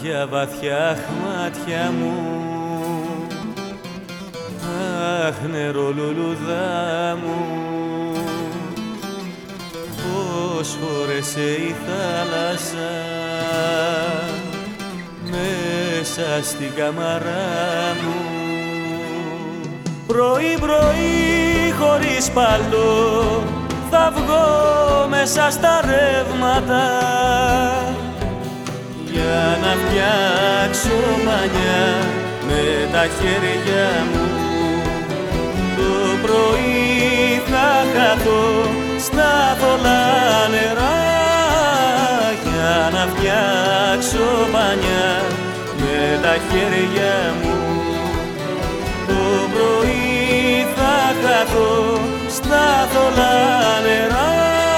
Μάτια βαθιά μάτια μου, αχ νερό λουλουδά μου, πως χώρεσε η θάλασσα μέσα στην καμαρά μου. Πρωί πρωί χωρίς παλτό θα βγω μέσα στα ρεύματα για να φτιάξω μανιά με τα χέρια μου. Το πρωί θα χαθώ στα θολά νερά για να φτιάξω μανιά με τα χέρια μου. Το πρωί θα χαθώ στα θολά νερά.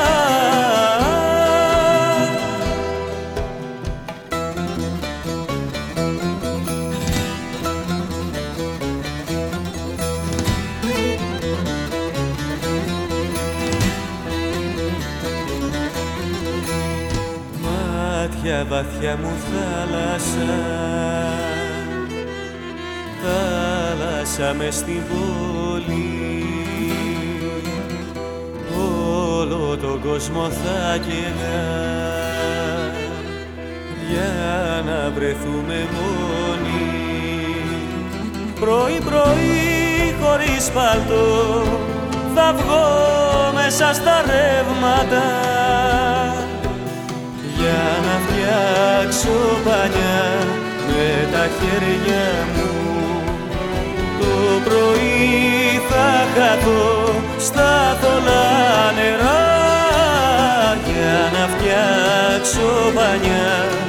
Μάτια βαθιά μου θάλασσα, θάλασσα μες στην πόλη, όλο τον κόσμο θα καίγα για να βρεθούμε μόνοι. Πρωί πρωί χωρίς παλτό θα βγω μέσα στα ρεύματα για να φτιάξω πανιά με τα χέρια μου. Το πρωί θα χαθώ στα θολά νερά για να φτιάξω πανιά